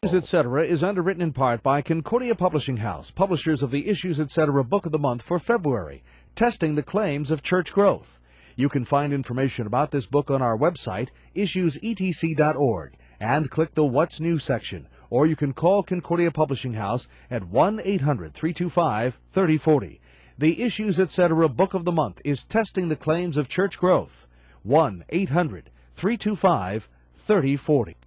Etc. is underwritten in part by Concordia Publishing House, publishers of the Issues Etc. Book of the Month for February, Testing the Claims of Church Growth. You can find information about this book on our website, issuesetc.org, and click the What's New section, or you can call Concordia Publishing House at 1-800-325-3040. The Issues Etc. Book of the Month is Testing the Claims of Church Growth. 1-800-325-3040.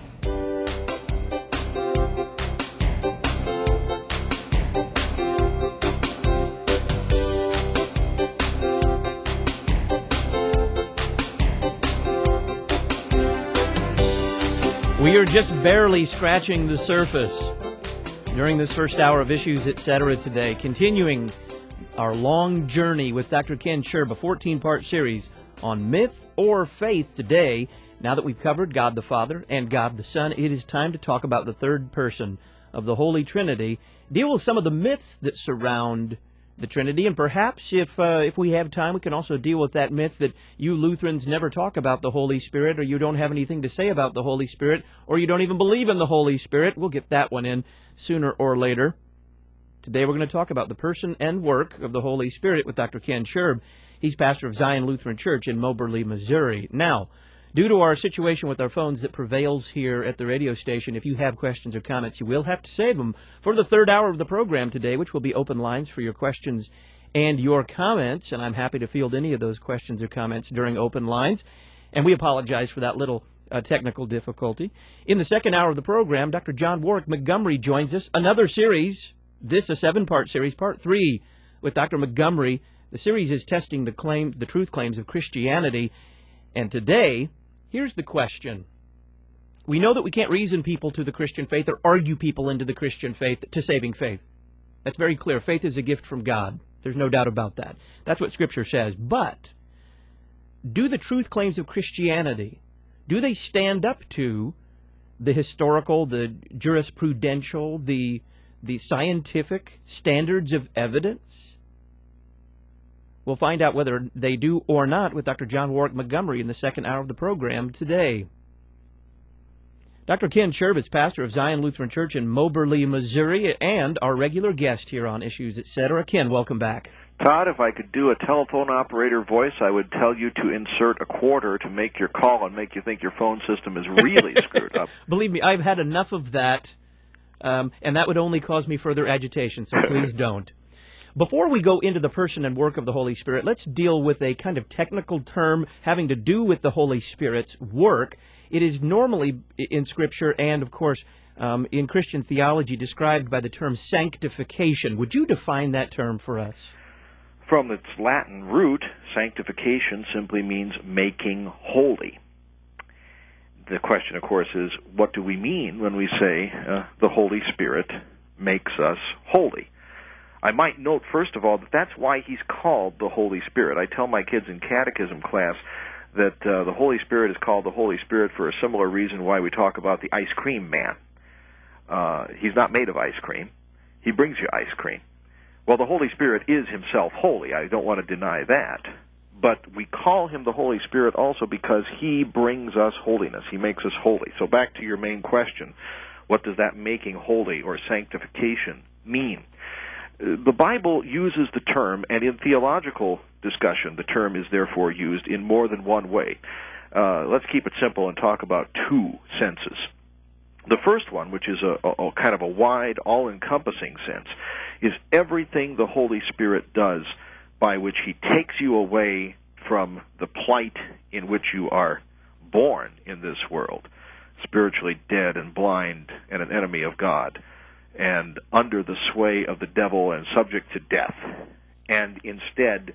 We are just barely scratching the surface during this first hour of Issues Etc. today, continuing our long journey with Dr. Ken Sherb, a 14-part series on myth or faith today. Now that we've covered God the Father and God the Son, it is time to talk about the third person of the Holy Trinity, deal with some of the myths that surround the Trinity, and perhaps if we have time, we can also deal with that myth that you Lutherans never talk about the Holy Spirit, or you don't have anything to say about the Holy Spirit, or you don't even believe in the Holy Spirit. We'll get that one in sooner or later. Today we're going to talk about the person and work of the Holy Spirit with Dr. Ken Sherb. He's pastor of Zion Lutheran Church in Moberly, Missouri. Now, due to our situation with our phones that prevails here at the radio station, if you have questions or comments, you will have to save them for the third hour of the program today, which will be open lines for your questions and your comments. And I'm happy to field any of those questions or comments during open lines. And we apologize for that little technical difficulty. In the second hour of the program, Dr. John Warwick Montgomery joins us. Another series, this a 7-part series, part 3 with Dr. Montgomery. The series is testing the truth claims of Christianity. And today, here's the question. We know that we can't reason people to the Christian faith or argue people into the Christian faith to saving faith. That's very clear. Faith is a gift from God. There's no doubt about that. That's what Scripture says. But do the truth claims of Christianity, do they stand up to the historical, the jurisprudential, the scientific standards of evidence? We'll find out whether they do or not with Dr. John Warwick Montgomery in the second hour of the program today. Dr. Ken Sherb is pastor of Zion Lutheran Church in Moberly, Missouri, and our regular guest here on Issues Etc. Ken, welcome back. Todd, if I could do a telephone operator voice, I would tell you to insert a quarter to make your call and make you think your phone system is really screwed up. Believe me, I've had enough of that, and that would only cause me further agitation, so please don't. Before we go into the person and work of the Holy Spirit, let's deal with a kind of technical term having to do with the Holy Spirit's work. It is normally in Scripture and, of course, in Christian theology described by the term sanctification. Would you define that term for us? From its Latin root, sanctification simply means making holy. The question, of course, is what do we mean when we say the Holy Spirit makes us holy? I might note, first of all, that that's why he's called the Holy Spirit. I tell my kids in catechism class that the Holy Spirit is called the Holy Spirit for a similar reason why we talk about the ice cream man. He's not made of ice cream. He brings you ice cream. Well, the Holy Spirit is himself holy. I don't want to deny that. But we call him the Holy Spirit also because he brings us holiness. He makes us holy. So back to your main question, what does that making holy or sanctification mean? The Bible uses the term, and in theological discussion, the term is therefore used in more than one way. Let's keep it simple and talk about two senses. The first one, which is a kind of a wide, all-encompassing sense, is everything the Holy Spirit does by which he takes you away from the plight in which you are born in this world, spiritually dead and blind and an enemy of God, and under the sway of the devil and subject to death, and instead,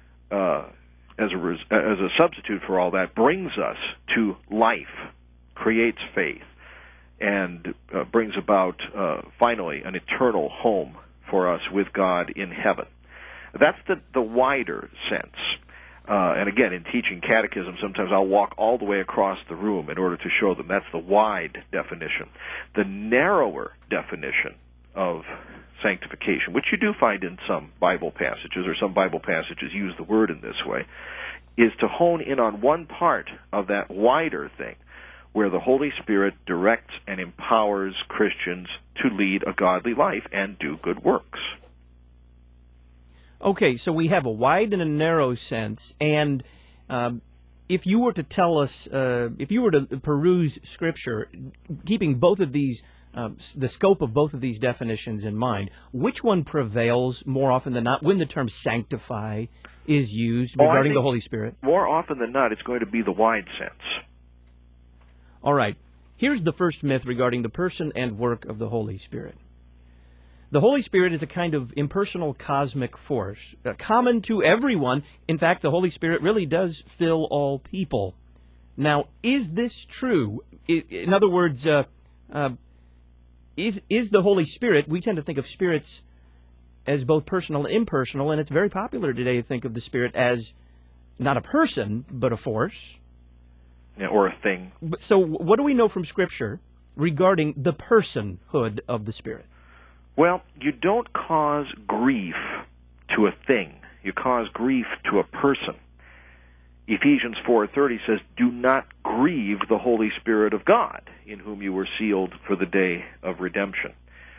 as a substitute for all that, brings us to life, creates faith, and brings about, finally, an eternal home for us with God in heaven. That's the wider sense. And again, in teaching catechism, sometimes I'll walk all the way across the room in order to show them that's the wide definition. The narrower definition of sanctification, which you do find in some Bible passages, or some Bible passages use the word in this way, is to hone in on one part of that wider thing, where the Holy Spirit directs and empowers Christians to lead a godly life and do good works. Okay, so we have a wide and a narrow sense, and if you were to tell us, if you were to peruse Scripture, keeping both of these, the scope of both of these definitions in mind, which one prevails more often than not when the term sanctify is used regarding the Holy Spirit? More often than not, it's going to be the wide sense. All right. Here's the first myth regarding the person and work of the Holy Spirit. The Holy Spirit is a kind of impersonal cosmic force, common to everyone. In fact, the Holy Spirit really does fill all people. Now, is this true? In other words, is the Holy Spirit, we tend to think of spirits as both personal and impersonal, and it's very popular today to think of the Spirit as not a person, but a force. Yeah, or a thing. So what do we know from Scripture regarding the personhood of the Spirit? Well, you don't cause grief to a thing. You cause grief to a person. Ephesians 4:30 says, "Do not grieve the Holy Spirit of God, in whom you were sealed for the day of redemption."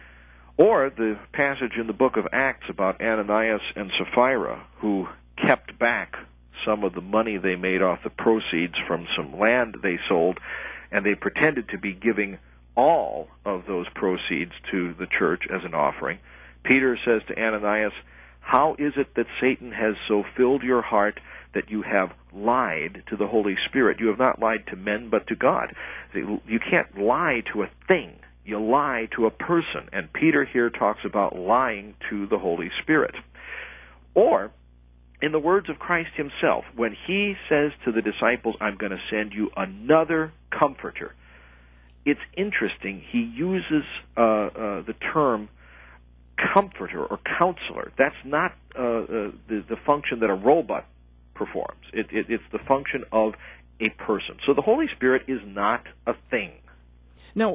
Or the passage in the book of Acts about Ananias and Sapphira, who kept back some of the money they made off the proceeds from some land they sold, and they pretended to be giving all of those proceeds to the church as an offering. Peter says to Ananias, "How is it that Satan has so filled your heart that you have lied to the Holy Spirit? You have not lied to men, but to God." You can't lie to a thing. You lie to a person. And Peter here talks about lying to the Holy Spirit. Or, in the words of Christ himself, when he says to the disciples, "I'm going to send you another comforter," it's interesting. He uses the term comforter or counselor. That's not the function that a robot performs. It's the function of a person. So the Holy Spirit is not a thing. Now,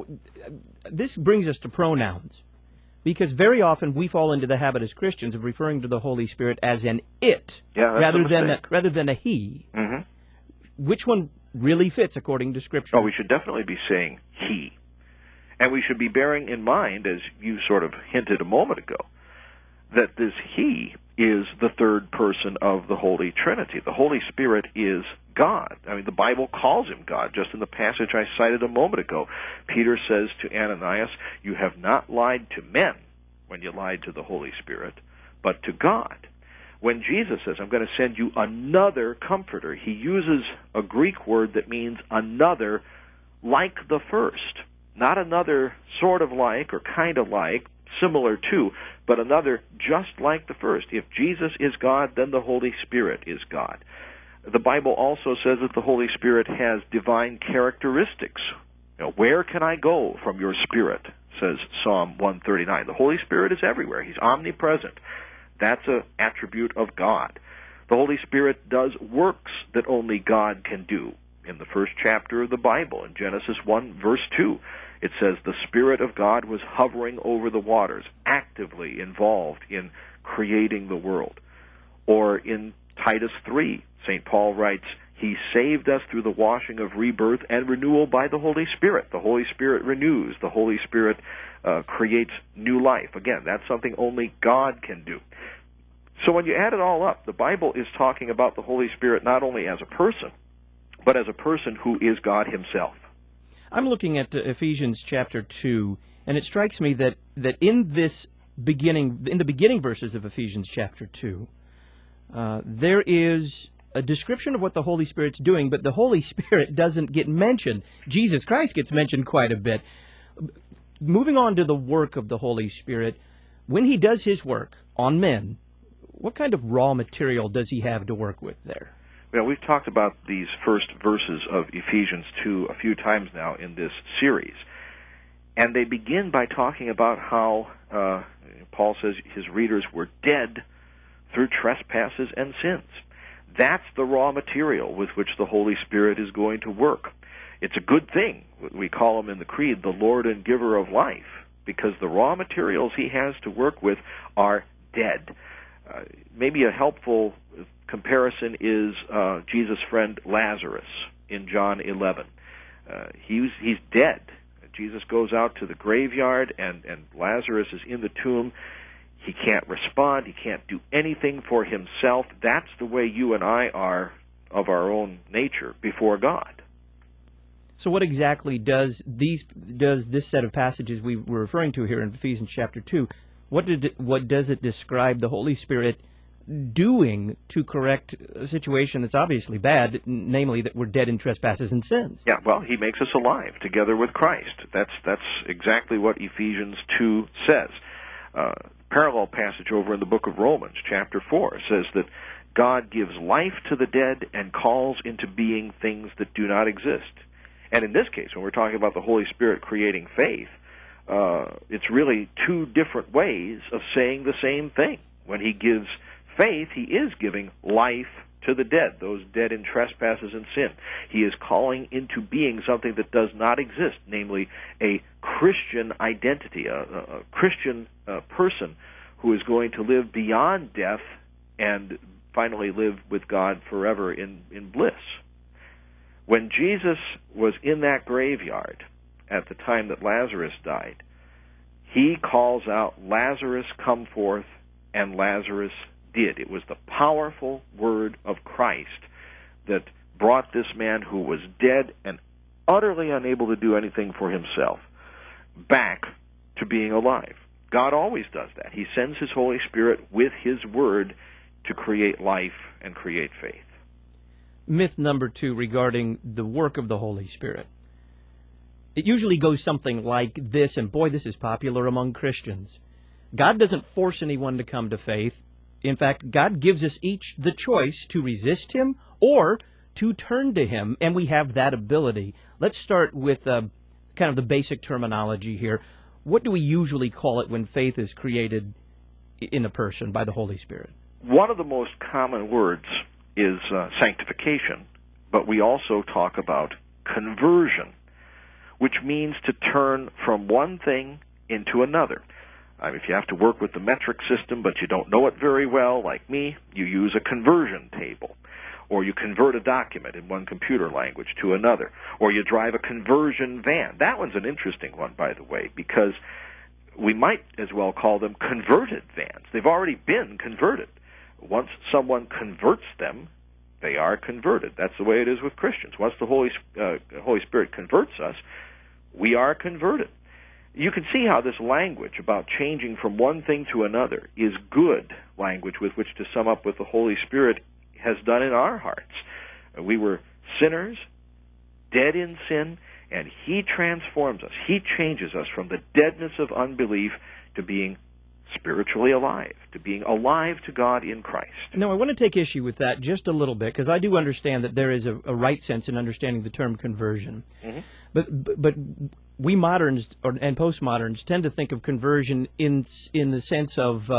this brings us to pronouns, because very often we fall into the habit as Christians of referring to the Holy Spirit as an it, rather than a he. Mm-hmm. Which one really fits according to Scripture? Oh, we should definitely be saying he. And we should be bearing in mind, as you sort of hinted a moment ago, that this he is the third person of the Holy Trinity. The Holy Spirit is God. I mean, the Bible calls him God. Just in the passage I cited a moment ago, Peter says to Ananias, "You have not lied to men when you lied to the Holy Spirit, but to God." When Jesus says, "I'm going to send you another comforter," he uses a Greek word that means another like the first. Not another sort of like or kind of like, similar to, but another just like the first. If Jesus is God, then the Holy Spirit is God. The Bible also says that the Holy Spirit has divine characteristics. Where can I go from your Spirit, says Psalm 139. The Holy Spirit is everywhere. He's omnipresent. That's an attribute of God. The Holy Spirit does works that only God can do. In the first chapter of the Bible, in Genesis 1, verse 2, it says, "The Spirit of God was hovering over the waters, actively involved in creating the world." Or in Titus 3, St. Paul writes, "He saved us through the washing of rebirth and renewal by the Holy Spirit." The Holy Spirit renews. The Holy Spirit creates new life. Again, that's something only God can do. So when you add it all up, the Bible is talking about the Holy Spirit not only as a person, but as a person who is God himself. I'm looking at Ephesians chapter 2, and it strikes me that in the beginning verses of Ephesians chapter 2, there is a description of what the Holy Spirit's doing, but the Holy Spirit doesn't get mentioned. Jesus Christ gets mentioned quite a bit. Moving on to the work of the Holy Spirit, when he does his work on men, what kind of raw material does he have to work with there? Well, we've talked about these first verses of Ephesians 2 a few times now in this series. And they begin by talking about how Paul says his readers were dead through trespasses and sins. That's the raw material with which the Holy Spirit is going to work. It's a good thing. We call him in the Creed the Lord and Giver of life, because the raw materials he has to work with are dead. Maybe a helpful comparison is Jesus' friend Lazarus in John 11. He's dead. Jesus goes out to the graveyard, and Lazarus is in the tomb. He can't respond. He can't do anything for himself. That's the way you and I are of our own nature before God. So what exactly does this set of passages we were referring to here in Ephesians chapter 2, what does it describe the Holy Spirit doing to correct a situation that's obviously bad, namely that we're dead in trespasses and sins? Yeah, well, he makes us alive together with Christ. That's exactly what Ephesians 2 says. Parallel passage over in the book of Romans, chapter 4, says that God gives life to the dead and calls into being things that do not exist. And in this case, when we're talking about the Holy Spirit creating faith, it's really two different ways of saying the same thing. When he gives faith, he is giving life to the dead, those dead in trespasses and sin. He is calling into being something that does not exist, namely a Christian identity, a Christian person who is going to live beyond death and finally live with God forever in bliss. When Jesus was in that graveyard at the time that Lazarus died, he calls out, "Lazarus, come forth," and Lazarus did. It was the powerful word of Christ that brought this man who was dead and utterly unable to do anything for himself back to being alive. God always does that. He sends his Holy Spirit with his word to create life and create faith. Myth number 2 regarding the work of the Holy Spirit. It usually goes something like this, and boy, this is popular among Christians. God doesn't force anyone to come to faith. In fact, God gives us each the choice to resist him or to turn to him, and we have that ability. Let's start with kind of the basic terminology here. What do we usually call it when faith is created in a person by the Holy Spirit? One of the most common words is sanctification, but we also talk about conversion, which means to turn from one thing into another. If you have to work with the metric system but you don't know it very well, like me, you use a conversion table. Or you convert a document in one computer language to another. Or you drive a conversion van. That one's an interesting one, by the way, because we might as well call them converted vans. They've already been converted. Once someone converts them, they are converted. That's the way it is with Christians. Once the Holy Spirit converts us, we are converted. You can see how this language about changing from one thing to another is good language with which to sum up what the Holy Spirit has done in our hearts. We were sinners, dead in sin, and he transforms us. He changes us from the deadness of unbelief to being spiritually alive, to being alive to God in Christ. Now, I want to take issue with that just a little bit, because I do understand that there is a right sense in understanding the term conversion. Mm-hmm. But we moderns and postmoderns tend to think of conversion in the sense of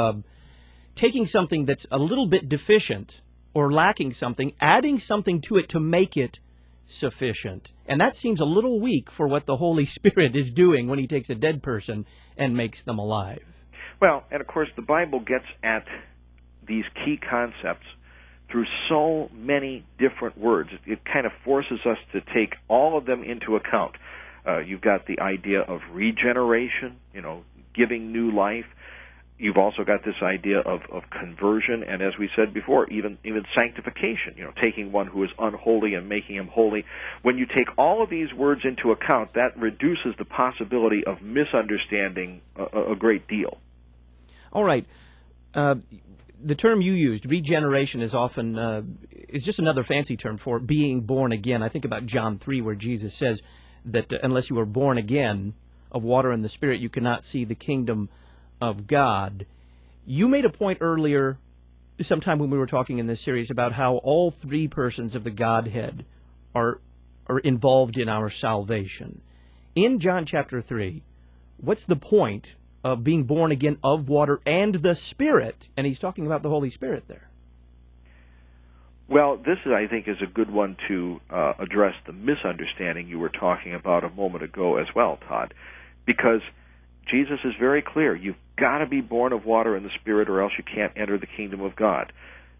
taking something that's a little bit deficient or lacking something, adding something to it to make it sufficient. And that seems a little weak for what the Holy Spirit is doing when he takes a dead person and makes them alive. Well, and of course the Bible gets at these key concepts through so many different words. It kind of forces us to take all of them into account. You've got the idea of regeneration, giving new life. You've also got this idea of conversion, and as we said before, even sanctification, taking one who is unholy and making him holy. When you take all of these words into account, that reduces the possibility of misunderstanding a great deal. All right. The term you used, regeneration, is often is just another fancy term for being born again. I think about John 3, where Jesus says that unless you are born again of water and the Spirit, you cannot see the kingdom of God. You made a point earlier, sometime when we were talking in this series, about how all three persons of the Godhead are involved in our salvation. In John chapter 3, what's the point of being born again of water and the Spirit? And he's talking about the Holy Spirit there. Well, this, I think, is a good one to address the misunderstanding you were talking about a moment ago as well, Todd, because Jesus is very clear. You've got to be born of water and the Spirit, or else you can't enter the kingdom of God.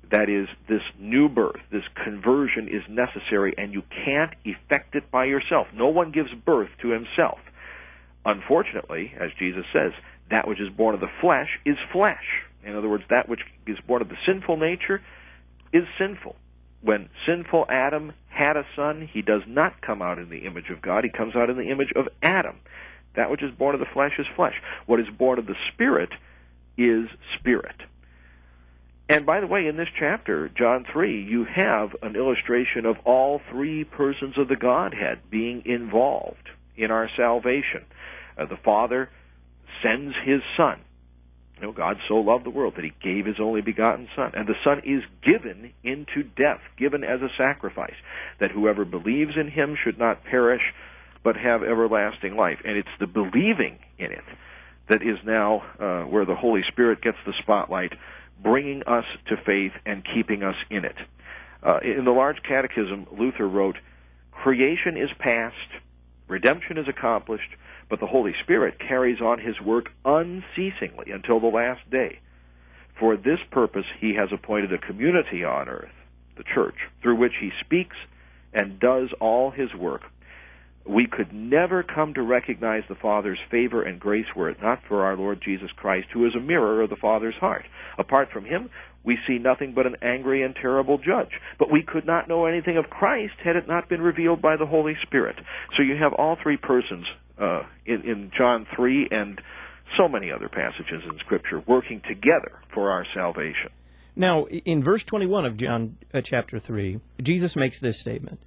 That is, this new birth, this conversion is necessary, and you can't effect it by yourself. No one gives birth to himself. Unfortunately, as Jesus says, that which is born of the flesh is flesh. In other words, that which is born of the sinful nature is sinful. When sinful Adam had a son, he does not come out in the image of God. He comes out in the image of Adam. That which is born of the flesh is flesh. What is born of the Spirit is spirit. And by the way, in this chapter, John 3, you have an illustration of all three persons of the Godhead being involved in our salvation. The Father sends his Son. You know, God so loved the world that he gave his only begotten Son. And the Son is given into death, given as a sacrifice, that whoever believes in him should not perish, but have everlasting life. And it's the believing in it that is now where the Holy Spirit gets the spotlight, bringing us to faith and keeping us in it. In the Large Catechism, Luther wrote, "Creation is past, redemption is accomplished, but the Holy Spirit carries on his work unceasingly until the last day. For this purpose he has appointed a community on earth, the Church, through which he speaks and does all his work. We could never come to recognize the Father's favor and grace were it not for our Lord Jesus Christ, who is a mirror of the Father's heart. Apart from him, we see nothing but an angry and terrible judge. But we could not know anything of Christ had it not been revealed by the Holy Spirit." So you have all three persons in John 3 and so many other passages in Scripture working together for our salvation. Now, in verse 21 of John chapter 3, Jesus makes this statement.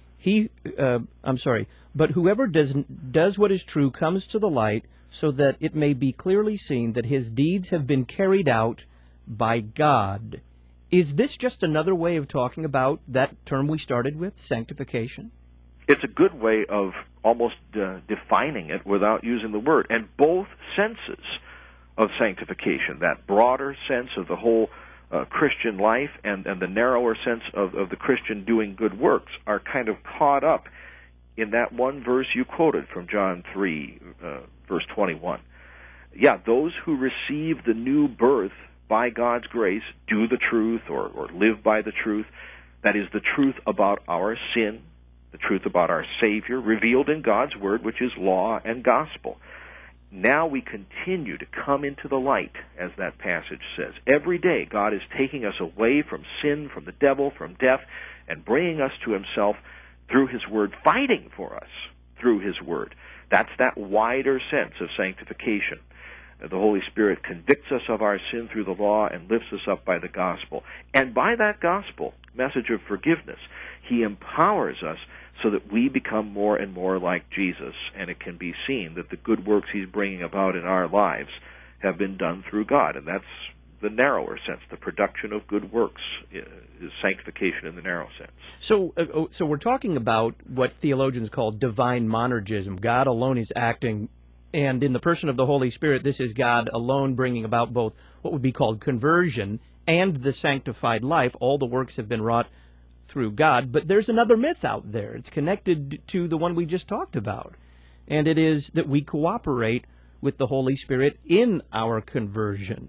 But whoever does what is true comes to the light, so that it may be clearly seen that his deeds have been carried out by God. Is this just another way of talking about that term we started with, sanctification? It's a good way of almost defining it without using the word. And both senses of sanctification, that broader sense of the whole Christian life and the narrower sense of the Christian doing good works, are kind of caught up in that one verse you quoted from John 3, verse 21. Yeah, those who receive the new birth by God's grace do the truth or live by the truth. That is the truth about our sin, the truth about our Savior, revealed in God's Word, which is law and gospel. Now we continue to come into the light, as that passage says. Every day God is taking us away from sin, from the devil, from death, and bringing us to himself through his Word, fighting for us through his Word. That's that wider sense of sanctification. The Holy Spirit convicts us of our sin through the law and lifts us up by the gospel. And by that gospel, message of forgiveness, he empowers us so that we become more and more like Jesus, and it can be seen that the good works he's bringing about in our lives have been done through God. And that's the narrower sense. The production of good works is sanctification in the narrow sense. So we're talking about what theologians call divine monergism. God alone is acting, and in the person of the Holy Spirit, this is God alone bringing about both what would be called conversion and the sanctified life. All the works have been wrought through God. But there's another myth out there. It's connected to the one we just talked about, and it is that we cooperate with the Holy Spirit in our conversion.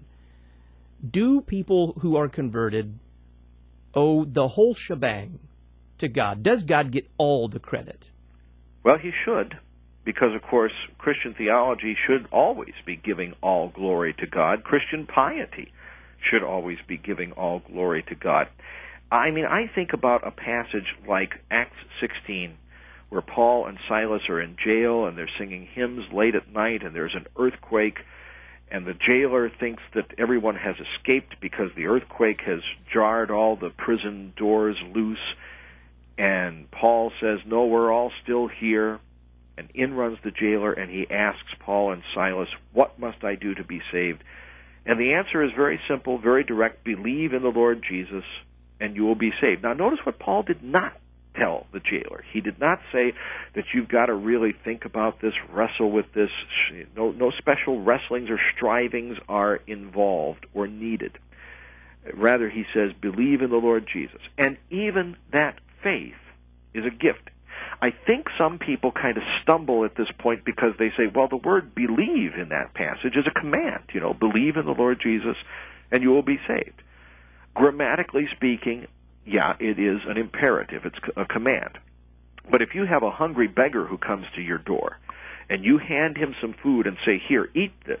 Do people who are converted owe the whole shebang to God? Does God get all the credit? Well, he should, because, of course, Christian theology should always be giving all glory to God. Christian piety should always be giving all glory to God. I mean, I think about a passage like Acts 16, where Paul and Silas are in jail, and they're singing hymns late at night, and there's an earthquake, and the jailer thinks that everyone has escaped because the earthquake has jarred all the prison doors loose. And Paul says, "No, we're all still here." And in runs the jailer, and he asks Paul and Silas, "What must I do to be saved?" And the answer is very simple, very direct: believe in the Lord Jesus, and you will be saved. Now, notice what Paul did not tell the jailer. He did not say that you've got to really think about this, wrestle with this. No special wrestlings or strivings are involved or needed. Rather, he says, believe in the Lord Jesus. And even that faith is a gift. I think some people kind of stumble at this point because they say, well, the word believe in that passage is a command. Believe in the Lord Jesus and you will be saved. Grammatically speaking, yeah, it is an imperative. It's a command. But if you have a hungry beggar who comes to your door, and you hand him some food and say, "Here, eat this,"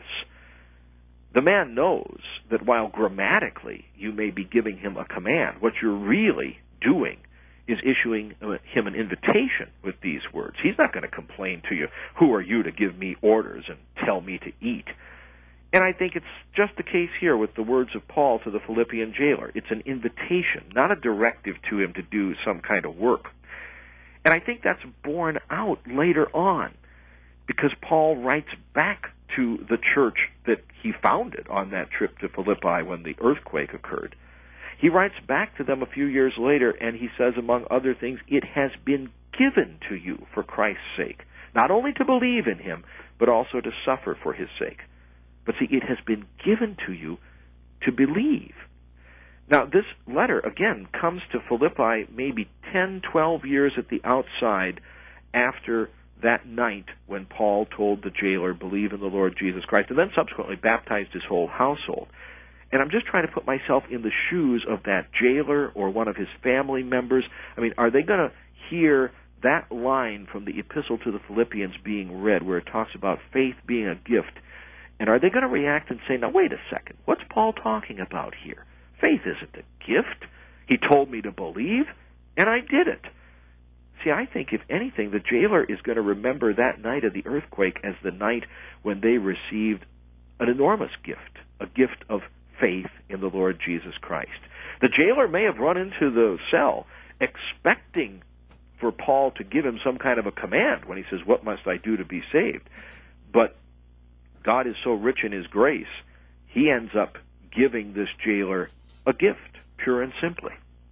the man knows that while grammatically you may be giving him a command, what you're really doing is issuing him an invitation with these words. He's not going to complain to you, "Who are you to give me orders and tell me to eat?" And I think it's just the case here with the words of Paul to the Philippian jailer. It's an invitation, not a directive to him to do some kind of work. And I think that's borne out later on, because Paul writes back to the church that he founded on that trip to Philippi when the earthquake occurred. He writes back to them a few years later, and he says, among other things, "It has been given to you for Christ's sake, not only to believe in him, but also to suffer for his sake." But see, it has been given to you to believe. Now, this letter, again, comes to Philippi maybe 10, 12 years at the outside after that night when Paul told the jailer, "Believe in the Lord Jesus Christ," and then subsequently baptized his whole household. And I'm just trying to put myself in the shoes of that jailer or one of his family members. I mean, are they going to hear that line from the Epistle to the Philippians being read where it talks about faith being a gift? And are they going to react and say, "Now, wait a second, what's Paul talking about here? Faith isn't a gift. He told me to believe, and I did it." See, I think, if anything, the jailer is going to remember that night of the earthquake as the night when they received an enormous gift, a gift of faith in the Lord Jesus Christ. The jailer may have run into the cell expecting for Paul to give him some kind of a command when he says, "What must I do to be saved?" But God is so rich in his grace, he ends up giving this jailer a gift, pure and simply.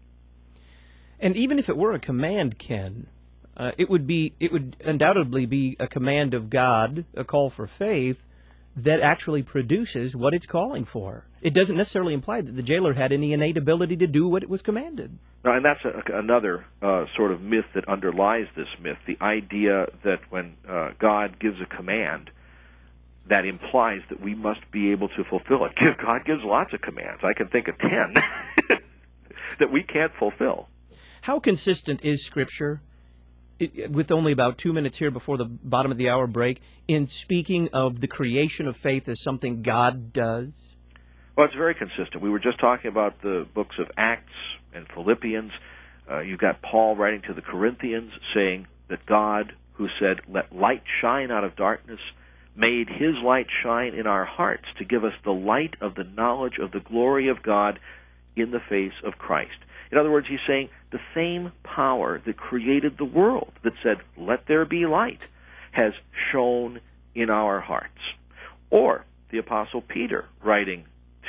And even if it were a command, Ken, it would undoubtedly be a command of God, a call for faith, that actually produces what it's calling for. It doesn't necessarily imply that the jailer had any innate ability to do what it was commanded. Now, and that's another sort of myth that underlies this myth, the idea that when God gives a command, that implies that we must be able to fulfill it. God gives lots of commands. I can think of 10 that we can't fulfill. How consistent is Scripture, with only about 2 minutes here before the bottom of the hour break, in speaking of the creation of faith as something God does? Well, it's very consistent. We were just talking about the books of Acts and Philippians. You've got Paul writing to the Corinthians saying that God, who said, "Let light shine out of darkness," made his light shine in our hearts to give us the light of the knowledge of the glory of God in the face of Christ. In other words, he's saying the same power that created the world, that said, "Let there be light," has shone in our hearts. Or the Apostle Peter, writing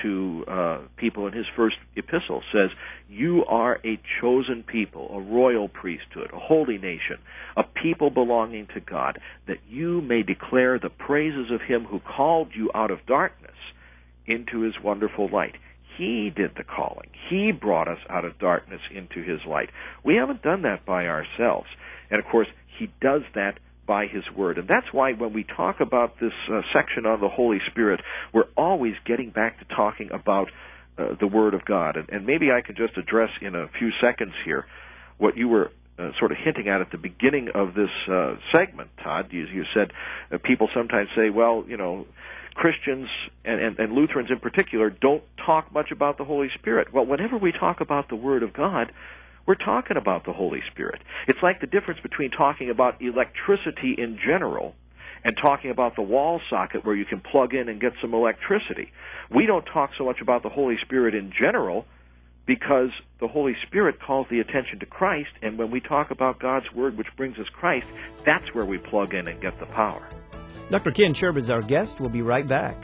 to people in his first epistle, says, "You are a chosen people, a royal priesthood, a holy nation, a people belonging to God, that you may declare the praises of him who called you out of darkness into his wonderful light." He did the calling. He brought us out of darkness into his light. We haven't done that by ourselves. And, of course, he does that by his word. And that's why when we talk about this section on the Holy Spirit, we're always getting back to talking about the Word of God. And maybe I could just address in a few seconds here what you were sort of hinting at the beginning of this segment, Todd. You said people sometimes say, well, you know, Christians and Lutherans in particular don't talk much about the Holy Spirit. Well, whenever we talk about the Word of God, we're talking about the Holy Spirit. It's like the difference between talking about electricity in general and talking about the wall socket where you can plug in and get some electricity. We don't talk so much about the Holy Spirit in general because the Holy Spirit calls the attention to Christ, and when we talk about God's Word, which brings us Christ, that's where we plug in and get the power. Dr. Ken Sherb is our guest. We'll be right back.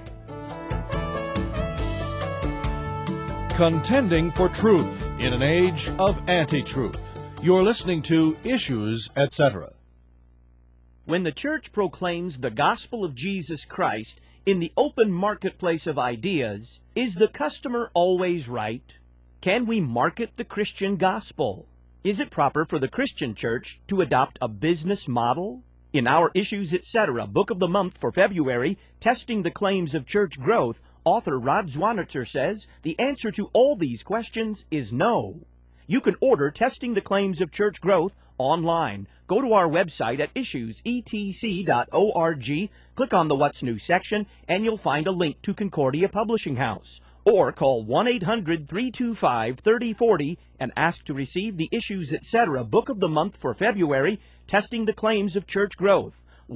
Contending for truth in an age of anti-truth. You're listening to Issues, Etc. When the church proclaims the gospel of Jesus Christ in the open marketplace of ideas, is the customer always right? Can we market the Christian gospel? Is it proper for the Christian church to adopt a business model? In our Issues, Etc. Book of the Month for February, Testing the Claims of Church Growth, Author Rod Zwanitzer says the answer to all these questions is no. You can order Testing the Claims of Church Growth online. Go to our website at issuesetc.org, click on the What's New section, and you'll find a link to Concordia Publishing House. Or call 1-800-325-3040 and ask to receive the Issues Etc. Book of the Month for February, Testing the Claims of Church Growth.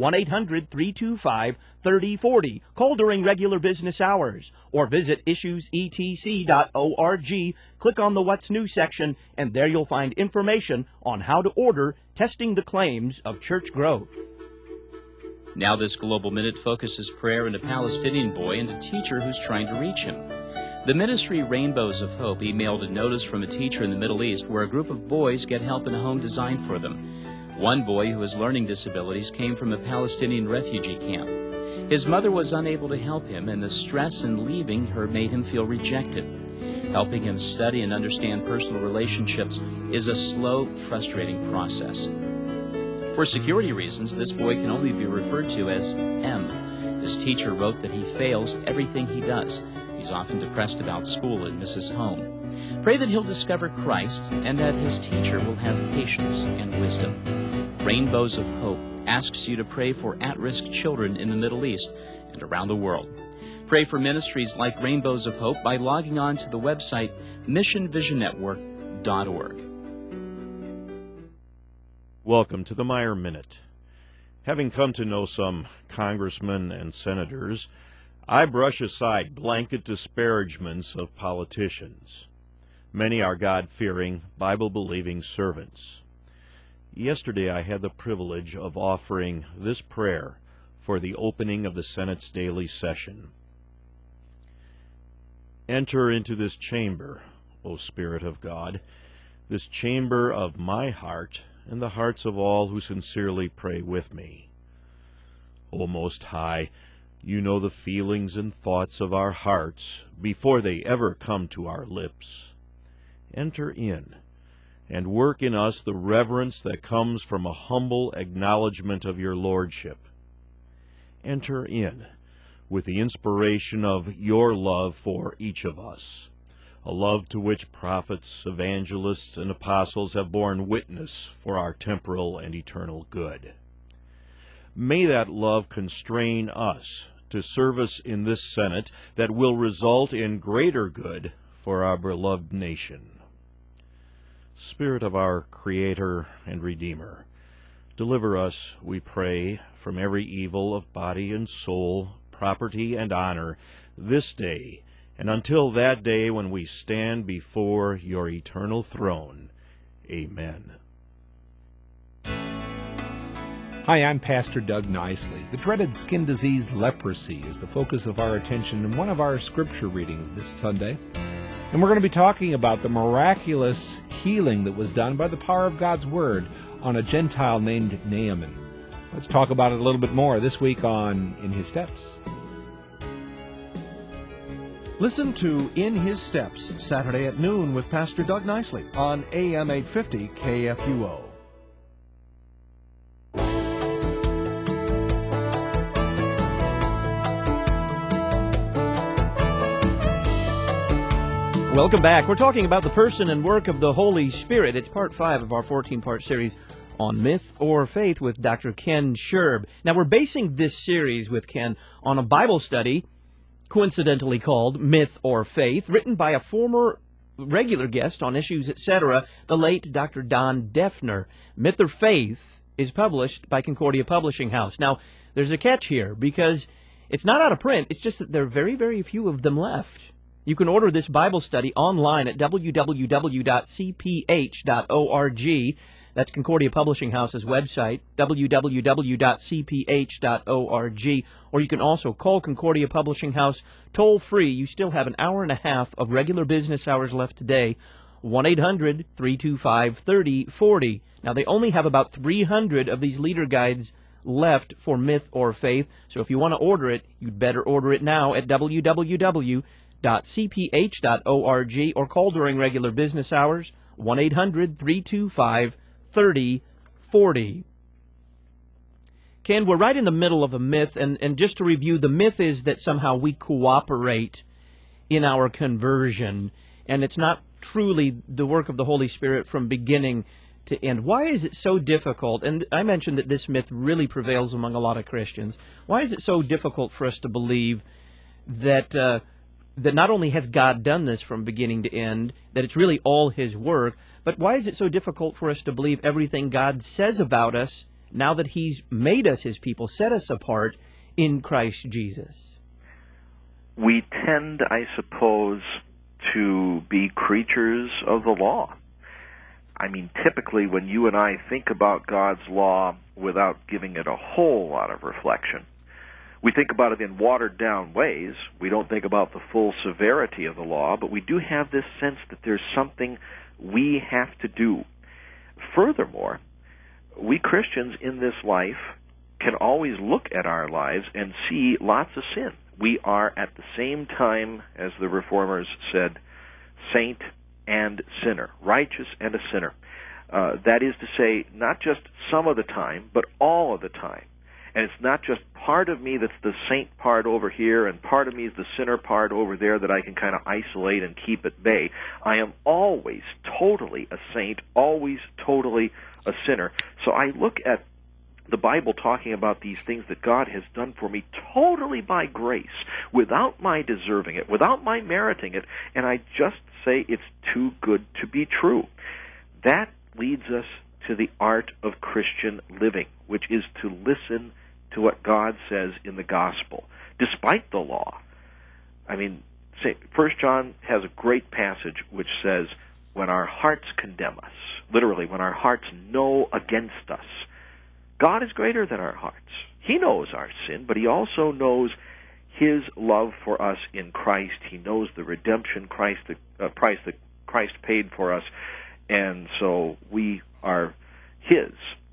1-800-325-3040. Call during regular business hours. Or visit issuesetc.org, click on the What's New section, and there you'll find information on how to order Testing the Claims of Church Growth. Now this Global Minute focuses prayer on a Palestinian boy and a teacher who's trying to reach him. The ministry Rainbows of Hope emailed a notice from a teacher in the Middle East where a group of boys get help in a home designed for them. One boy who has learning disabilities came from a Palestinian refugee camp. His mother was unable to help him, and the stress in leaving her made him feel rejected. Helping him study and understand personal relationships is a slow, frustrating process. For security reasons, this boy can only be referred to as M. His teacher wrote that he fails everything he does. He's often depressed about school and misses home. Pray that he'll discover Christ and that his teacher will have patience and wisdom. Rainbows of Hope asks you to pray for at-risk children in the Middle East and around the world. Pray for ministries like Rainbows of Hope by logging on to the website missionvisionnetwork.org. Welcome to the Meyer Minute. Having come to know some congressmen and senators, I brush aside blanket disparagements of politicians. Many are God-fearing, Bible-believing servants. Yesterday I had the privilege of offering this prayer for the opening of the Senate's daily session. Enter into this chamber, O Spirit of God, this chamber of my heart and the hearts of all who sincerely pray with me. O Most High, you know the feelings and thoughts of our hearts before they ever come to our lips. Enter in and work in us the reverence that comes from a humble acknowledgement of your lordship. Enter in with the inspiration of your love for each of us, a love to which prophets, evangelists, and apostles have borne witness for our temporal and eternal good. May that love constrain us to service in this Senate that will result in greater good for our beloved nation. Spirit of our Creator and Redeemer, deliver us, we pray, from every evil of body and soul, property and honor, this day, and until that day when we stand before your eternal throne. Amen. Hi, I'm Pastor Doug Nicely. The dreaded skin disease leprosy is the focus of our attention in one of our scripture readings this Sunday. And we're going to be talking about the miraculous healing that was done by the power of God's Word on a Gentile named Naaman. Let's talk about it a little bit more this week on In His Steps. Listen to In His Steps, Saturday at noon with Pastor Doug Nicely on AM 850 KFUO. Welcome back. We're talking about the person and work of the Holy Spirit. It's part 5 of our 14-part series on Myth or Faith with Dr. Ken Scherb. Now, we're basing this series with Ken on a Bible study, coincidentally called Myth or Faith, written by a former regular guest on Issues Etc., the late Dr. Don Defner. Myth or Faith is published by Concordia Publishing House. Now, there's a catch here, because it's not out of print. It's just that there are very, very few of them left. You can order this Bible study online at www.cph.org. That's Concordia Publishing House's website, www.cph.org. Or you can also call Concordia Publishing House toll-free. You still have an hour and a half of regular business hours left today, 1-800-325-3040. Now, they only have about 300 of these leader guides left for Myth or Faith. So if you want to order it, you'd better order it now at www.cph.org or call during regular business hours, 1-800-325-3040. Ken, we're right in the middle of a myth, and just to review, the myth is that somehow we cooperate in our conversion, and it's not truly the work of the Holy Spirit from beginning to end. Why is it so difficult? And I mentioned that this myth really prevails among a lot of Christians. Why is it so difficult for us to believe that that not only has God done this from beginning to end, that it's really all His work, but why is it so difficult for us to believe everything God says about us now that He's made us His people, set us apart in Christ Jesus? We tend, I suppose, to be creatures of the law. I mean, typically when you and I think about God's law without giving it a whole lot of reflection, we think about it in watered-down ways. We don't think about the full severity of the law, but we do have this sense that there's something we have to do. Furthermore, we Christians in this life can always look at our lives and see lots of sin. We are at the same time, as the Reformers said, saint and sinner, righteous and a sinner. That is to say, not just some of the time, but all of the time. And it's not just part of me that's the saint part over here and part of me is the sinner part over there that I can kind of isolate and keep at bay. I am always totally a saint, always totally a sinner. So I look at the Bible talking about these things that God has done for me totally by grace, without my deserving it, without my meriting it, and I just say it's too good to be true. That leads us to the art of Christian living, which is to listen to what God says in the gospel, despite the law. I mean, 1 John has a great passage which says, when our hearts condemn us, literally, when our hearts know against us, God is greater than our hearts. He knows our sin, but He also knows His love for us in Christ. He knows the redemption price that Christ paid for us, and so we are His,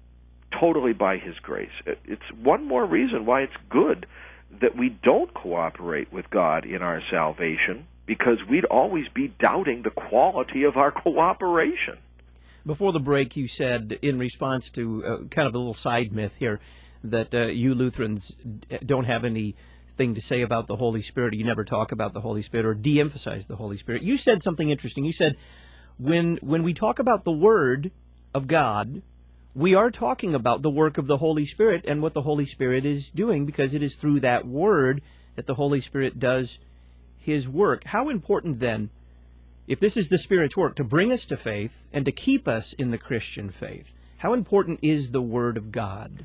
totally by His grace. It's one more reason why it's good that we don't cooperate with God in our salvation, because we'd always be doubting the quality of our cooperation. Before the break, you said, in response to kind of a little side myth here, that you Lutherans don't have anything to say about the Holy Spirit. You never talk about the Holy Spirit or de-emphasize the Holy Spirit. You said something interesting. You said, when we talk about the Word of God, we are talking about the work of the Holy Spirit and what the Holy Spirit is doing, because it is through that Word that the Holy Spirit does His work. How important, then, if this is the Spirit's work, to bring us to faith and to keep us in the Christian faith, how important is the Word of God?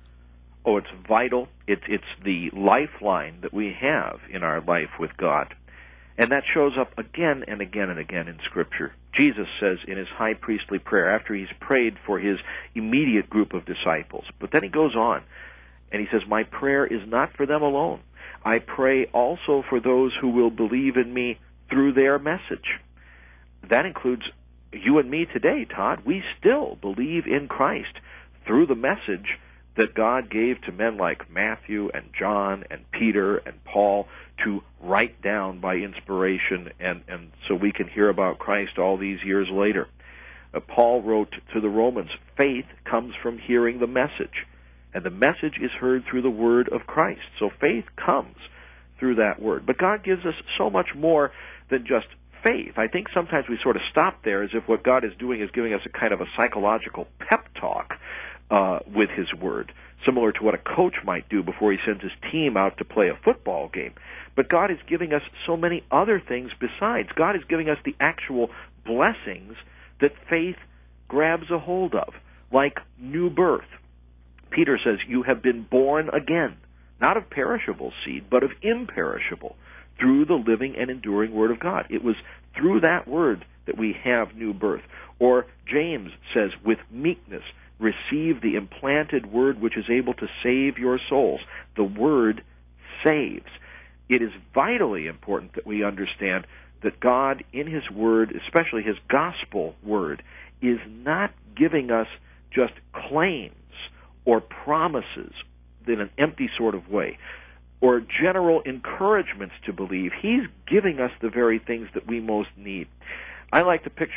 Oh, it's vital. It's the lifeline that we have in our life with God. And that shows up again and again and again in Scripture. Jesus says in His high priestly prayer, after He's prayed for His immediate group of disciples, but then He goes on, and He says, my prayer is not for them alone. I pray also for those who will believe in me through their message. That includes you and me today, Todd. We still believe in Christ through the message that God gave to men like Matthew and John and Peter and Paul to write down by inspiration, and so we can hear about Christ all these years later. Paul wrote to the Romans, faith comes from hearing the message, and the message is heard through the word of Christ. So faith comes through that word. But God gives us so much more than just faith. I think sometimes we sort of stop there as if what God is doing is giving us a kind of a psychological pep talk with His Word, similar to what a coach might do before he sends his team out to play a football game. But God is giving us so many other things besides. God is giving us the actual blessings that faith grabs a hold of, like new birth. Peter says, you have been born again, not of perishable seed, but of imperishable, through the living and enduring Word of God. It was through that Word that we have new birth. Or James says, with meekness, receive the implanted Word which is able to save your souls. The Word saves. It is vitally important that we understand that God, in His Word, especially His gospel Word, is not giving us just claims or promises in an empty sort of way, or general encouragements to believe. He's giving us the very things that we most need. I like to picture it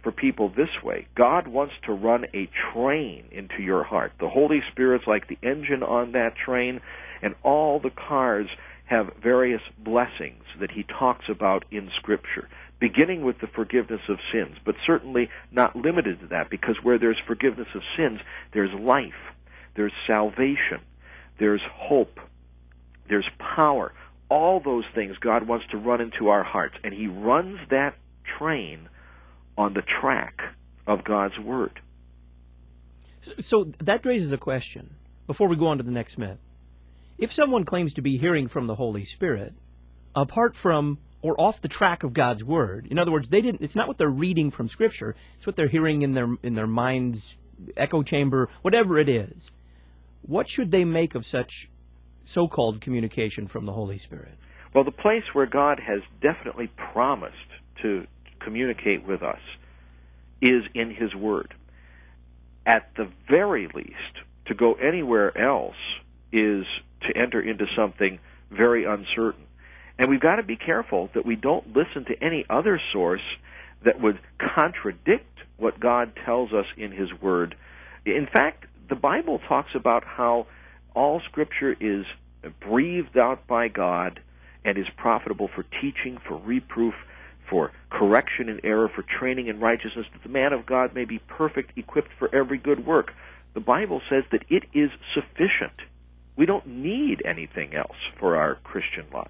for people this way. God wants to run a train into your heart. The Holy Spirit's like the engine on that train, and all the cars have various blessings that he talks about in Scripture, beginning with the forgiveness of sins, but certainly not limited to that, because where there's forgiveness of sins, there's life, there's salvation, there's hope, there's power. All those things God wants to run into our hearts, and he runs that train on the track of God's Word. So that raises a question, before we go on to the next myth. If someone claims to be hearing from the Holy Spirit, apart from or off the track of God's Word, in other words, it's not what they're reading from Scripture, it's what they're hearing in their mind's echo chamber, whatever it is, what should they make of such so-called communication from the Holy Spirit? Well, the place where God has definitely promised to communicate with us is in his Word. At the very least, to go anywhere else is to enter into something very uncertain. And we've got to be careful that we don't listen to any other source that would contradict what God tells us in his Word. In fact, the Bible talks about how all Scripture is breathed out by God and is profitable for teaching, for reproof, for correction in error, for training in righteousness, that the man of God may be perfect, equipped for every good work. The Bible says that it is sufficient. We don't need anything else for our Christian lives.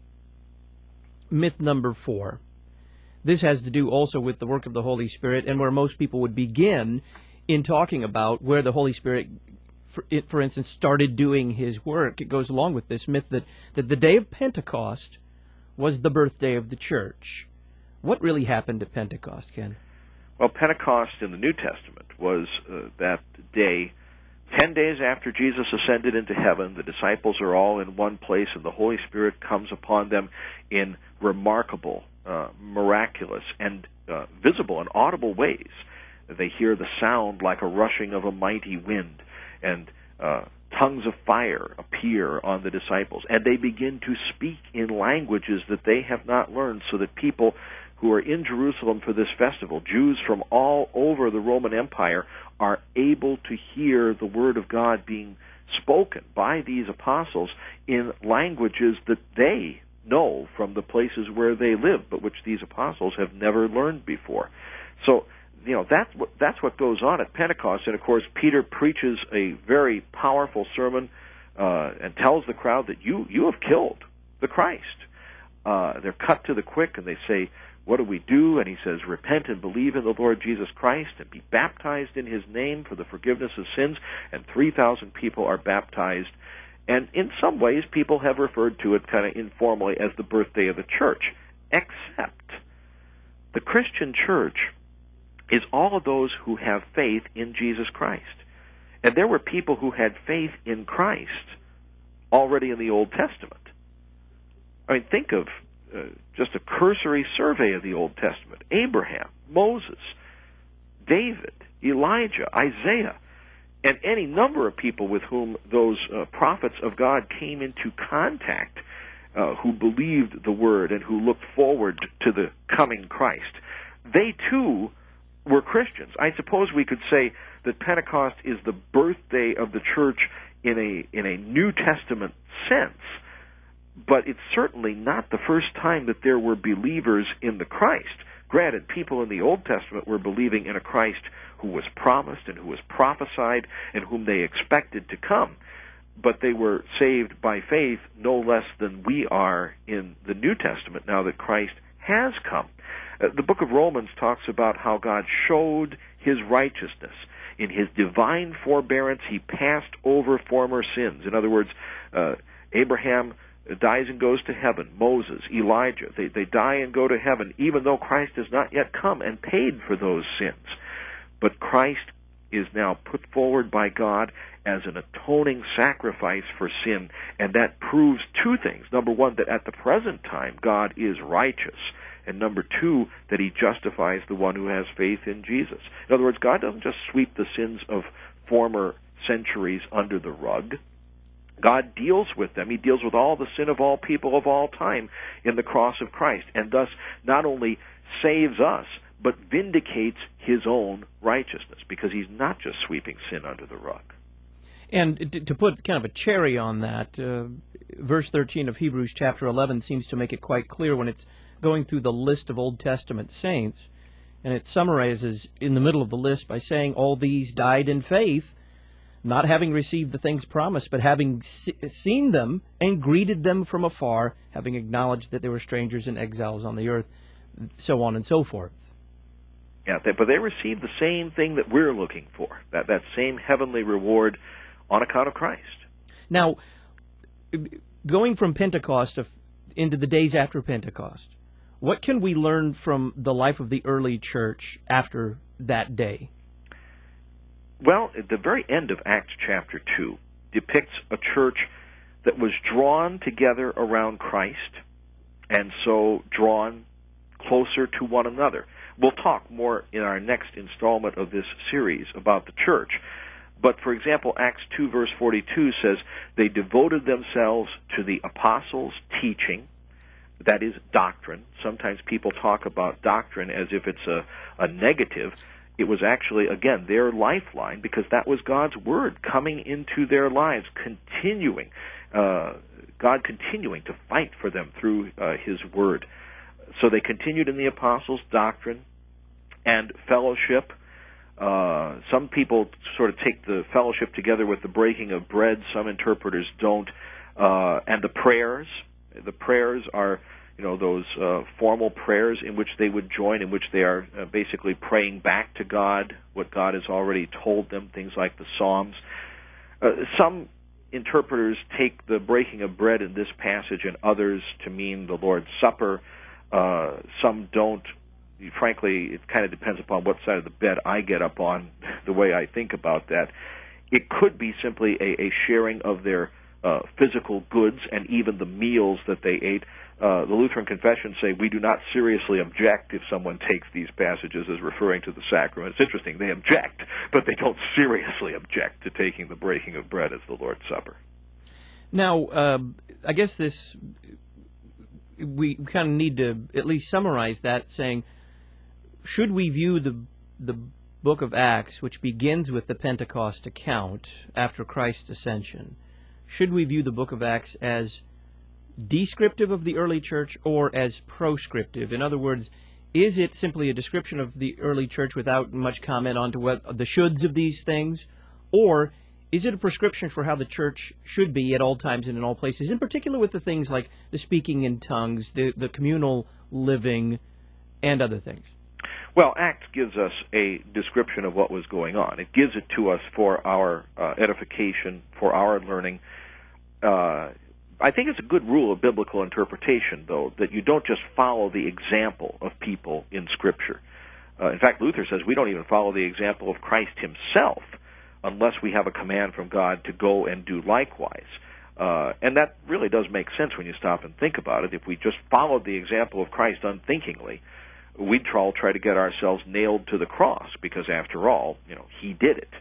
Myth number 4. This has to do also with the work of the Holy Spirit, and where most people would begin in talking about where the Holy Spirit, for instance, started doing his work. It goes along with this myth that the day of Pentecost was the birthday of the church. What really happened at Pentecost, Ken? Well, Pentecost in the New Testament was that day, 10 days after Jesus ascended into heaven. The disciples are all in one place, and the Holy Spirit comes upon them in remarkable, miraculous, and visible and audible ways. They hear the sound like a rushing of a mighty wind, and tongues of fire appear on the disciples, and they begin to speak in languages that they have not learned, so that people who are in Jerusalem for this festival, Jews from all over the Roman Empire, are able to hear the Word of God being spoken by these apostles in languages that they know from the places where they live, but which these apostles have never learned before. So, that's what goes on at Pentecost. And of course, Peter preaches a very powerful sermon and tells the crowd that you have killed the Christ. They're cut to the quick, and they say, "What do we do?" And he says, "Repent and believe in the Lord Jesus Christ and be baptized in his name for the forgiveness of sins." And 3,000 people are baptized. And in some ways, people have referred to it kind of informally as the birthday of the church, except the Christian church is all of those who have faith in Jesus Christ. And there were people who had faith in Christ already in the Old Testament. I mean, think of just a cursory survey of the Old Testament. Abraham, Moses, David, Elijah, Isaiah, and any number of people with whom those prophets of God came into contact, who believed the Word and who looked forward to the coming Christ. They, too, were Christians. I suppose we could say that Pentecost is the birthday of the church in a New Testament sense, but it's certainly not the first time that there were believers in the Christ. Granted, people in the Old Testament were believing in a Christ who was promised and who was prophesied and whom they expected to come, but they were saved by faith no less than we are in the New Testament now that Christ has come. The book of Romans talks about how God showed his righteousness. In his divine forbearance, he passed over former sins. In other words, Abraham dies and goes to heaven. Moses, Elijah, they die and go to heaven, even though Christ has not yet come and paid for those sins. But Christ is now put forward by God as an atoning sacrifice for sin, and that proves two things. Number one, that at the present time God is righteous, and number two, that he justifies the one who has faith in Jesus. In other words, God doesn't just sweep the sins of former centuries under the rug. God deals with them. He deals with all the sin of all people of all time in the cross of Christ, and thus not only saves us, but vindicates his own righteousness, because he's not just sweeping sin under the rug. And to put kind of a cherry on that, verse 13 of Hebrews chapter 11 seems to make it quite clear when it's going through the list of Old Testament saints, and it summarizes in the middle of the list by saying, all these died in faith, not having received the things promised, but having seen them and greeted them from afar, having acknowledged that they were strangers and exiles on the earth, so on and so forth. Yeah, but they received the same thing that we're looking for, that same heavenly reward on account of Christ. Now, going from Pentecost into the days after Pentecost, what can we learn from the life of the early church after that day? Well, at the very end of Acts chapter 2 depicts a church that was drawn together around Christ, and so drawn closer to one another. We'll talk more in our next installment of this series about the church. But, for example, Acts 2 verse 42 says, they devoted themselves to the apostles' teaching, that is doctrine. Sometimes people talk about doctrine as if it's a negative. It was actually, again, their lifeline, because that was God's word coming into their lives, continuing, God continuing to fight for them through his word. So they continued in the apostles' doctrine and fellowship. Some people sort of take the fellowship together with the breaking of bread. Some interpreters don't. And the prayers. The prayers are, those formal prayers in which they would join, in which they are basically praying back to God what God has already told them, things like the Psalms. Some interpreters take the breaking of bread in this passage and others to mean the Lord's Supper. Some don't. Frankly, it kind of depends upon what side of the bed I get up on, the way I think about that. It could be simply a sharing of their physical goods and even the meals that they ate. The Lutheran Confessions say we do not seriously object if someone takes these passages as referring to the sacrament. It's interesting, they object, but they don't seriously object to taking the breaking of bread as the Lord's Supper. Now, I guess we kind of need to at least summarize that, saying, should we view the book of Acts, which begins with the Pentecost account after Christ's ascension, should we view the book of Acts as descriptive of the early church or as proscriptive? In other words, is it simply a description of the early church without much comment on to what the shoulds of these things? Or is it a prescription for how the church should be at all times and in all places, in particular with the things like the speaking in tongues, the communal living, and other things? Well, Acts gives us a description of what was going on. It gives it to us for our edification, for our learning. I think it's a good rule of biblical interpretation, though, that you don't just follow the example of people in Scripture. In fact, Luther says we don't even follow the example of Christ himself unless we have a command from God to go and do likewise. And that really does make sense when you stop and think about it. If we just followed the example of Christ unthinkingly, we'd all try to get ourselves nailed to the cross, because after all, he did it.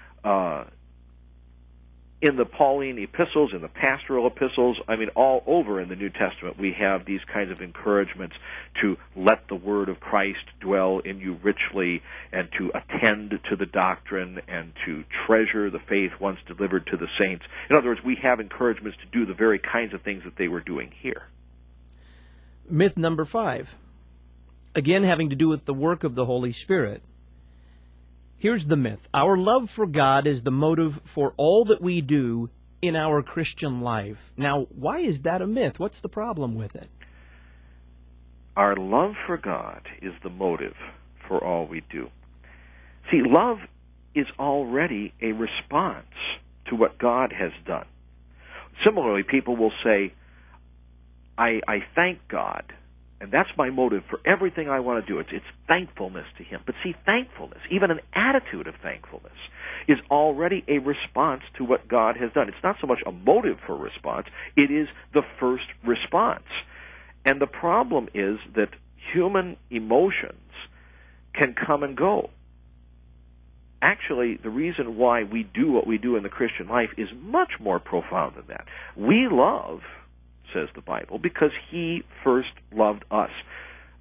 In the Pauline epistles, in the pastoral epistles, all over in the New Testament, we have these kinds of encouragements to let the word of Christ dwell in you richly, and to attend to the doctrine, and to treasure the faith once delivered to the saints. In other words, we have encouragements to do the very kinds of things that they were doing here. Myth number 5. Again, having to do with the work of the Holy Spirit. Here's the myth. Our love for God is the motive for all that we do in our Christian life. Now, why is that a myth? What's the problem with it? Our love for God is the motive for all we do. See, love is already a response to what God has done. Similarly, people will say, I thank God, and that's my motive for everything I want to do. It's thankfulness to him. But see, thankfulness, even an attitude of thankfulness, is already a response to what God has done. It's not so much a motive for response. It is the first response. And the problem is that human emotions can come and go. Actually, the reason why we do what we do in the Christian life is much more profound than that. We love, says the Bible, because he first loved us.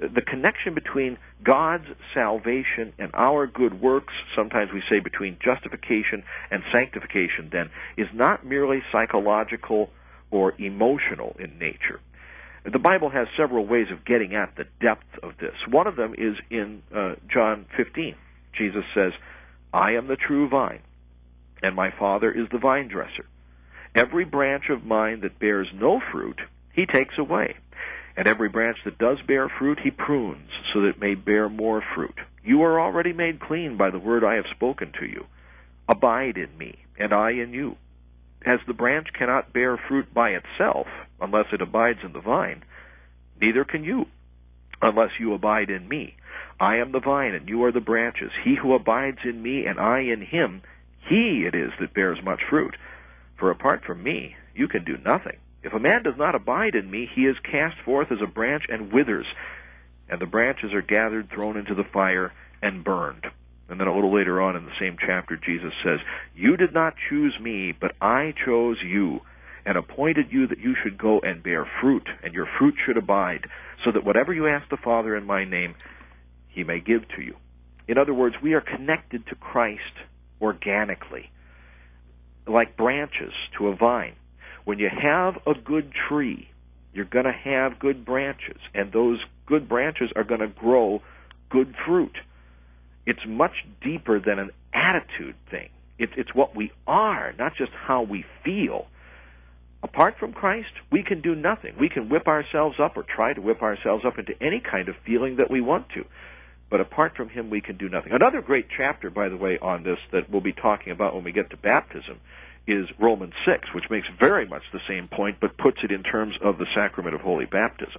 The connection between God's salvation and our good works, sometimes we say between justification and sanctification then, is not merely psychological or emotional in nature. The Bible has several ways of getting at the depth of this. One of them is in John 15. Jesus says, I am the true vine, and my Father is the vine dresser. Every branch of mine that bears no fruit, he takes away. And every branch that does bear fruit, he prunes, so that it may bear more fruit. You are already made clean by the word I have spoken to you. Abide in me, and I in you. As the branch cannot bear fruit by itself, unless it abides in the vine, neither can you, unless you abide in me. I am the vine, and you are the branches. He who abides in me, and I in him, he it is that bears much fruit. For apart from me, you can do nothing. If a man does not abide in me, he is cast forth as a branch and withers, and the branches are gathered, thrown into the fire, and burned. And then a little later on in the same chapter, Jesus says, You did not choose me, but I chose you, and appointed you that you should go and bear fruit, and your fruit should abide, so that whatever you ask the Father in my name, he may give to you. In other words, we are connected to Christ organically, like branches to a vine. When you have a good tree, you're going to have good branches, and those good branches are going to grow good fruit. It's much deeper than an attitude thing. It's what we are, not just how we feel. Apart from Christ, we can do nothing. We can whip ourselves up or try to whip ourselves up into any kind of feeling that we want to. But apart from him, we can do nothing. Another great chapter, by the way, on this that we'll be talking about when we get to baptism is Romans 6, which makes very much the same point, but puts it in terms of the sacrament of holy baptism.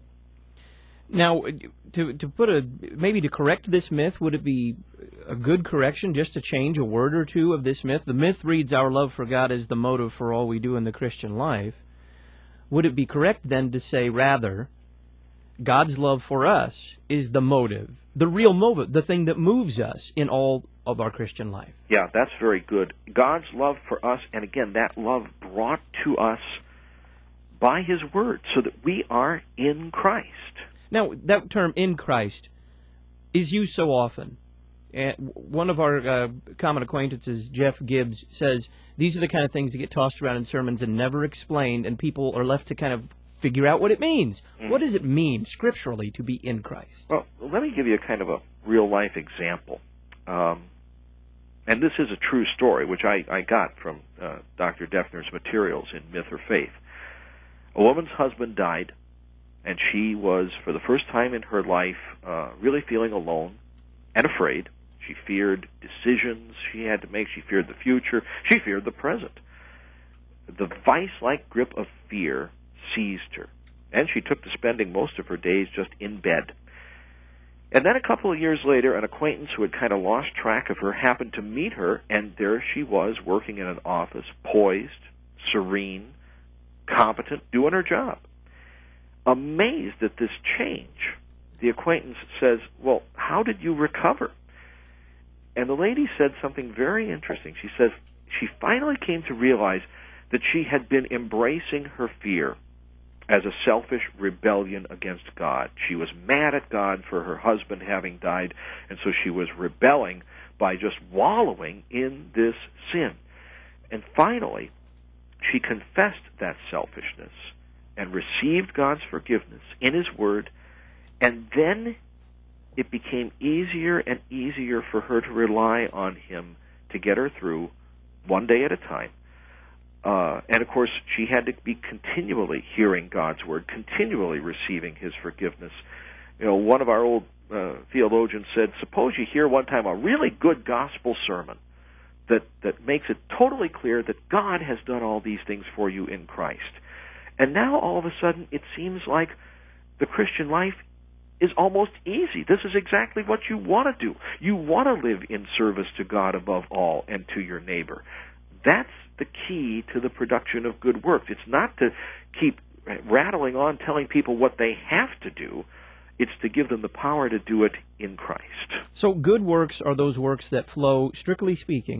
Now, maybe to correct this myth, would it be a good correction just to change a word or two of this myth? The myth reads, our love for God is the motive for all we do in the Christian life. Would it be correct then to say, rather, God's love for us is the motive, the real motive, the thing that moves us in all of our Christian life? Yeah, that's very good. God's love for us, and again, that love brought to us by his word, so that we are in Christ. Now, that term, in Christ, is used so often. One of our common acquaintances, Jeff Gibbs, says these are the kind of things that get tossed around in sermons and never explained, and people are left to kind of figure out what it means. What does it mean, scripturally, to be in Christ? Well, let me give you a kind of a real-life example. And this is a true story, which I got from Dr. Defner's materials in Myth or Faith. A woman's husband died, and she was, for the first time in her life, really feeling alone and afraid. She feared decisions she had to make. She feared the future. She feared the present. The vice-like grip of fear seized her, and she took to spending most of her days just in bed. And then a couple of years later, an acquaintance who had kind of lost track of her happened to meet her, and there she was working in an office, poised, serene, competent, doing her job. Amazed at this change, the acquaintance says, well, how did you recover? And the lady said something very interesting. She says she finally came to realize that she had been embracing her fear as a selfish rebellion against God. She was mad at God for her husband having died, and so she was rebelling by just wallowing in this sin. And finally, she confessed that selfishness and received God's forgiveness in his word, and then it became easier and easier for her to rely on him to get her through one day at a time. And of course, she had to be continually hearing God's word, continually receiving his forgiveness. You know, one of our old theologians said, suppose you hear one time a really good gospel sermon that makes it totally clear that God has done all these things for you in Christ. And now all of a sudden it seems like the Christian life is almost easy. This is exactly what you want to do. You want to live in service to God above all and to your neighbor. That's the key to the production of good works. It's not to keep rattling on telling people what they have to do. It's to give them the power to do it in Christ. So good works are those works that flow, strictly speaking,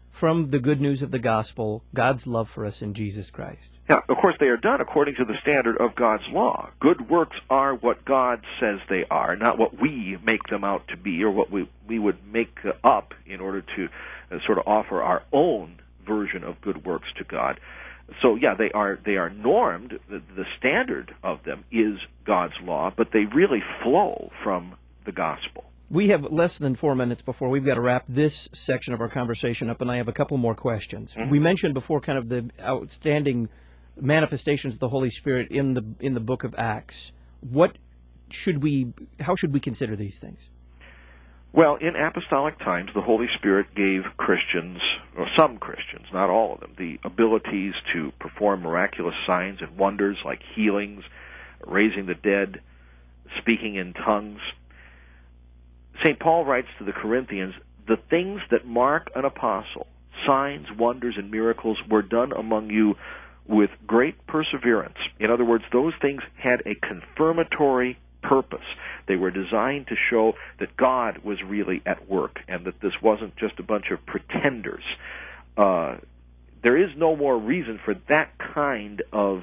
from the good news of the gospel, God's love for us in Jesus Christ. Yeah, of course, they are done according to the standard of God's law. Good works are what God says they are, not what we make them out to be or what we would make up in order to sort of offer our own version of good works to God. So, yeah, they are normed. The standard of them is God's law, but they really flow from the gospel. We have less than 4 minutes before we've got to wrap this section of our conversation up, and I have a couple more questions. Mm-hmm. We mentioned before kind of the outstanding manifestations of the Holy Spirit in the book of Acts. How should we consider these things? Well, in apostolic times, the Holy Spirit gave Christians, or some Christians, not all of them, the abilities to perform miraculous signs and wonders like healings, raising the dead, speaking in tongues. St. Paul writes to the Corinthians, "The things that mark an apostle, signs, wonders, and miracles, were done among you with great perseverance." In other words, those things had a confirmatory purpose. They were designed to show that God was really at work and that this wasn't just a bunch of pretenders. There is no more reason for that kind of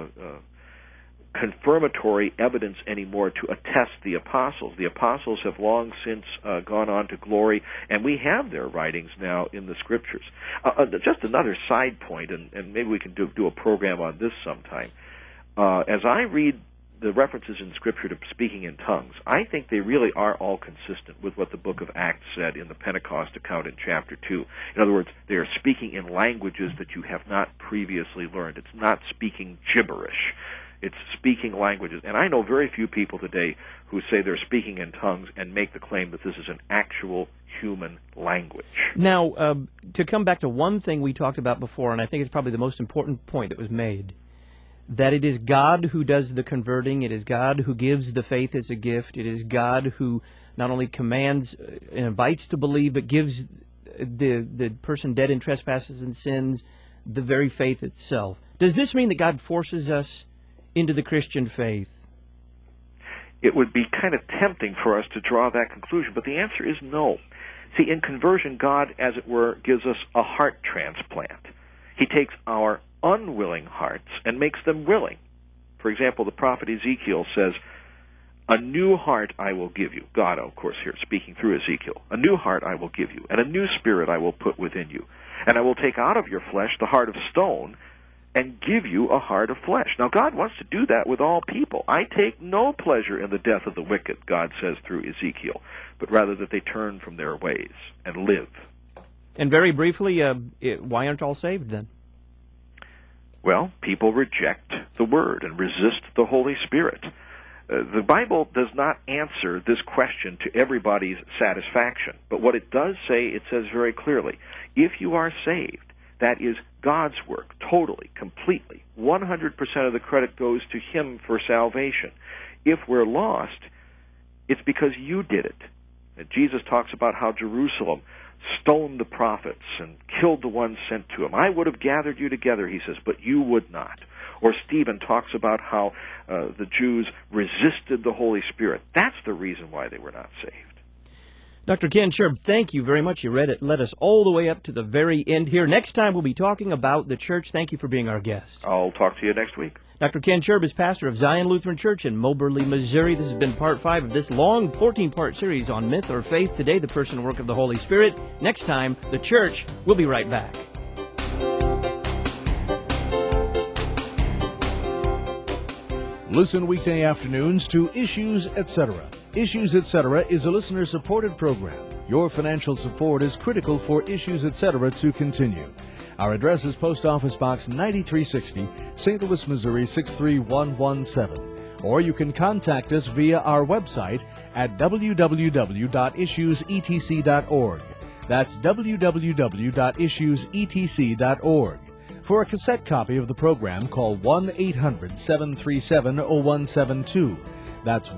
confirmatory evidence anymore to attest the apostles. The apostles have long since gone on to glory, and we have their writings now in the Scriptures. Just another side point, and maybe we can do a program on this sometime. As I read the references in Scripture to speaking in tongues, I think they really are all consistent with what the book of Acts said in the Pentecost account in chapter 2. In other words, they are speaking in languages that you have not previously learned. It's not speaking gibberish. It's speaking languages. And I know very few people today who say they're speaking in tongues and make the claim that this is an actual human language. Now, to come back to one thing we talked about before, and I think it's probably the most important point that was made, that it is God who does the converting, it is God who gives the faith as a gift, it is God who not only commands and invites to believe, but gives the person dead in trespasses and sins the very faith itself. Does this mean that God forces us into the Christian faith? It would be kind of tempting for us to draw that conclusion, but the answer is no. See, in conversion, God, as it were, gives us a heart transplant. He takes our unwilling hearts and makes them willing. For example, the prophet Ezekiel says, "A new heart I will give you." God, of course, here speaking through Ezekiel. "A new heart I will give you, and a new spirit I will put within you. And I will take out of your flesh the heart of stone and give you a heart of flesh." Now, God wants to do that with all people. "I take no pleasure in the death of the wicked," God says through Ezekiel, "but rather that they turn from their ways and live." And very briefly, why aren't all saved then? Well, people reject the Word and resist the Holy Spirit. The Bible does not answer this question to everybody's satisfaction. But what it does say, it says very clearly, if you are saved, that is God's work, totally, completely. 100% of the credit goes to Him for salvation. If we're lost, it's because you did it. And Jesus talks about how Jerusalem stoned the prophets and killed the ones sent to him. "I would have gathered you together," he says, "but you would not." Or Stephen talks about how the Jews resisted the Holy Spirit. That's the reason why they were not saved. Dr. Ken Sherb, thank you very much. You led us all the way up to the very end here. Next time we'll be talking about the church. Thank you for being our guest. I'll talk to you next week. Dr. Ken Sherb is pastor of Zion Lutheran Church in Moberly, Missouri. This has been part 5 of this long 14-part series on myth or faith. Today, the person and work of the Holy Spirit. Next time, the church. We'll be right back. Listen weekday afternoons to Issues, Etc. Issues, Etc. is a listener-supported program. Your financial support is critical for Issues, Etc. to continue. Our address is Post Office Box 9360, St. Louis, Missouri 63117. Or you can contact us via our website at www.issuesetc.org. That's www.issuesetc.org. For a cassette copy of the program, call 1-800-737-0172. That's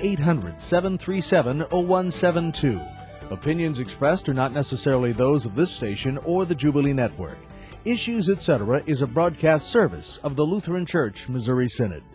1-800-737-0172. Opinions expressed are not necessarily those of this station or the Jubilee Network. Issues, Etc. is a broadcast service of the Lutheran Church Missouri Synod.